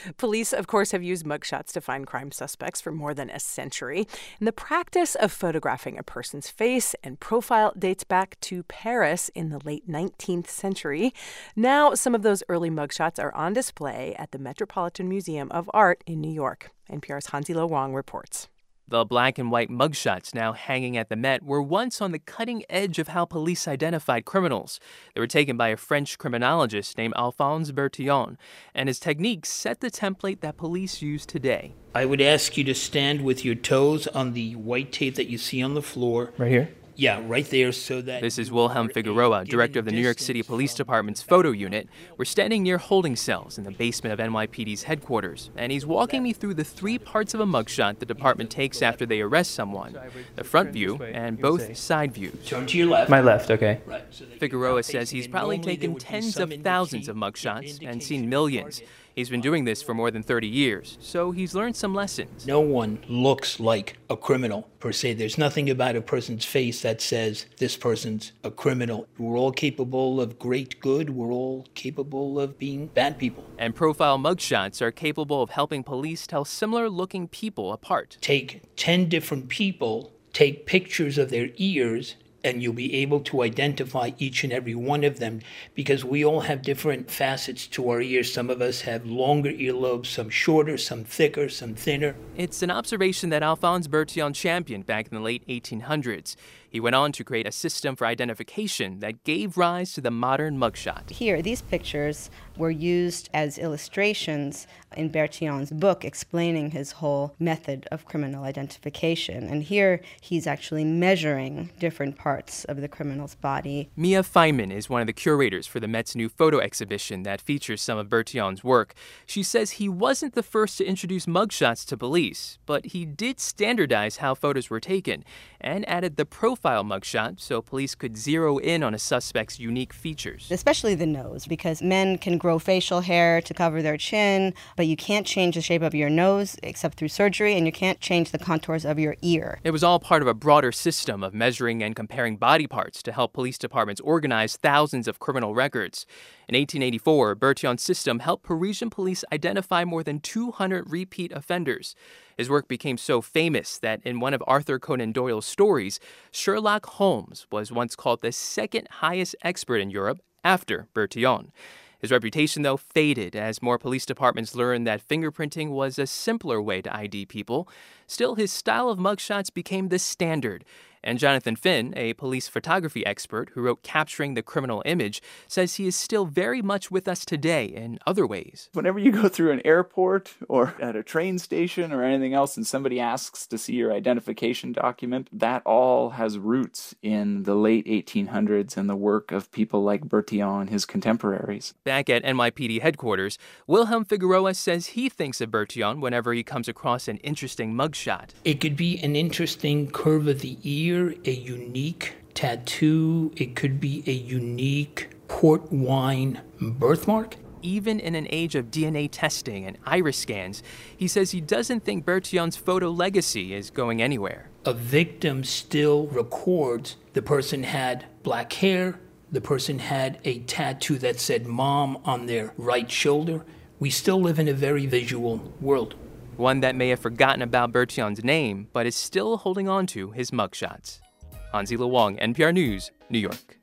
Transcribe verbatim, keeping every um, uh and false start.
Police, of course, have used mugshots to find crime suspects for more than a century. And the practice of photographing a person's face and profile dates back to Paris in the late nineteenth century. Now, some of those early mugshots are on display at the Metropolitan Museum of Art in New York. N P R's Hansilo Wang reports. The black and white mugshots now hanging at the Met were once on the cutting edge of how police identified criminals. They were taken by a French criminologist named Alphonse Bertillon, and his techniques set the template that police use today. I would ask you to stand with your toes on the white tape that you see on the floor. Right here? Yeah, right there, so that... This is Wilhelm Figueroa, director of the New York City Police Department's photo unit. We're standing near holding cells in the basement of N Y P D's headquarters, and he's walking me through the three parts of a mugshot the department takes after they arrest someone: the front view and both side views. Turn to your left. My left, okay. Right. Figueroa says he's probably taken tens of thousands of mugshots and seen millions. He's been doing this for more than thirty years, so he's learned some lessons. No one looks like a criminal, per se. There's nothing about a person's face that says this person's a criminal. We're all capable of great good. We're all capable of being bad people. And profile mugshots are capable of helping police tell similar-looking people apart. Take ten different people, take pictures of their ears, and you'll be able to identify each and every one of them, because we all have different facets to our ears. Some of us have longer earlobes, some shorter, some thicker, some thinner. It's an observation that Alphonse Bertillon championed back in the late eighteen hundreds. He went on to create a system for identification that gave rise to the modern mugshot. Here, these pictures were used as illustrations in Bertillon's book explaining his whole method of criminal identification. And here, he's actually measuring different parts of the criminal's body. Mia Feynman is one of the curators for the Met's new photo exhibition that features some of Bertillon's work. She says he wasn't the first to introduce mugshots to police, but he did standardize how photos were taken and added the profile mugshot so police could zero in on a suspect's unique features. Especially the nose, because men can grow facial hair to cover their chin, but you can't change the shape of your nose except through surgery, and you can't change the contours of your ear. It was all part of a broader system of measuring and comparing body parts to help police departments organize thousands of criminal records. In eighteen eighty-four, Bertillon's system helped Parisian police identify more than two hundred repeat offenders. His work became so famous that in one of Arthur Conan Doyle's stories, Sherlock Holmes was once called the second highest expert in Europe after Bertillon. His reputation, though, faded as more police departments learned that fingerprinting was a simpler way to I D people. Still, his style of mugshots became the standard. And Jonathan Finn, a police photography expert who wrote Capturing the Criminal Image, says he is still very much with us today in other ways. Whenever you go through an airport or at a train station or anything else and somebody asks to see your identification document, that all has roots in the late eighteen hundreds and the work of people like Bertillon and his contemporaries. Back at N Y P D headquarters, Wilhelm Figueroa says he thinks of Bertillon whenever he comes across an interesting mugshot. It could be an interesting curve of the ear, a unique tattoo. It could be a unique port wine birthmark. Even in an age of D N A testing and iris scans, he says he doesn't think Bertillon's photo legacy is going anywhere. A victim still records the person had black hair, the person had a tattoo that said mom on their right shoulder. We still live in a very visual world. One that may have forgotten about Bertillon's name, but is still holding on to his mugshots. Hansilo Wang, N P R News, New York.